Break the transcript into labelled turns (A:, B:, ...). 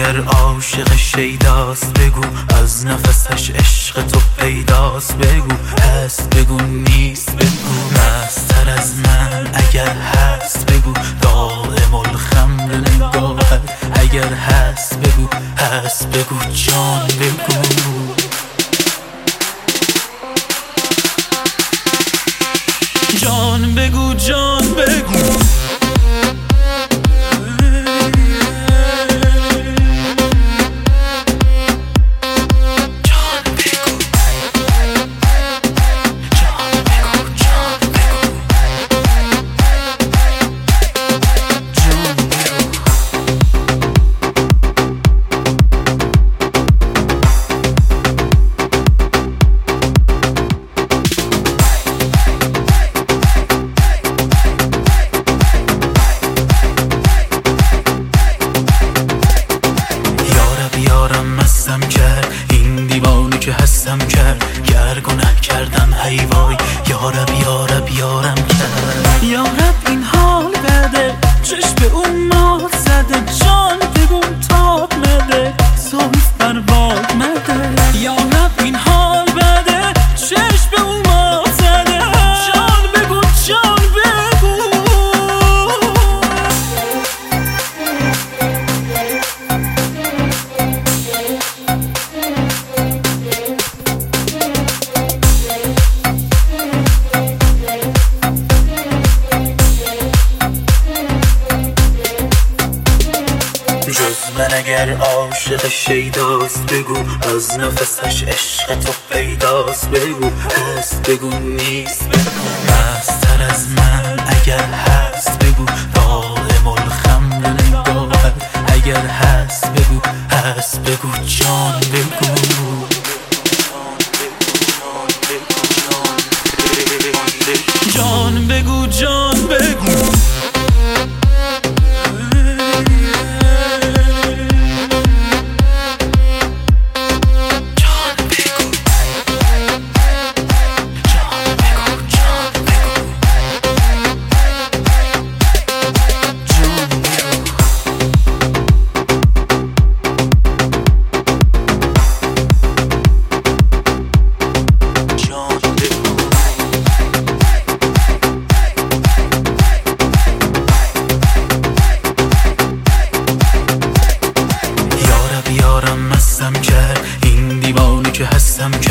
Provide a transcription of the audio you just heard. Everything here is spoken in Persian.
A: اگر عاشق شیداست بگو از نفسش عشق تو پیداست، بگو هست بگو نیست بگو مستر از من اگر هست بگو دائم الخمر نگاهت اگر هست بگو هست بگو جان بگو جان بگو جان بگو این دیوانه که هستم کرد گر گناه کردم هی وای یارب یارب یارم کرد یارب این حال بده چشم به اون مات زده جان بگو تاب مده سویف بر باد مده یارب این حال بده چشم به اون مات زده جان بگو جان بگو جز من اگر عاشق شیداست بگو از نفسش عشق تو پیداست، بگو هست بگو نیست بگو مستر از من اگر هست بگو دائم الخمر نگاهت اگر هست بگو هست بگو جان بگو جان بگو جان بگو این دیوانه که هستم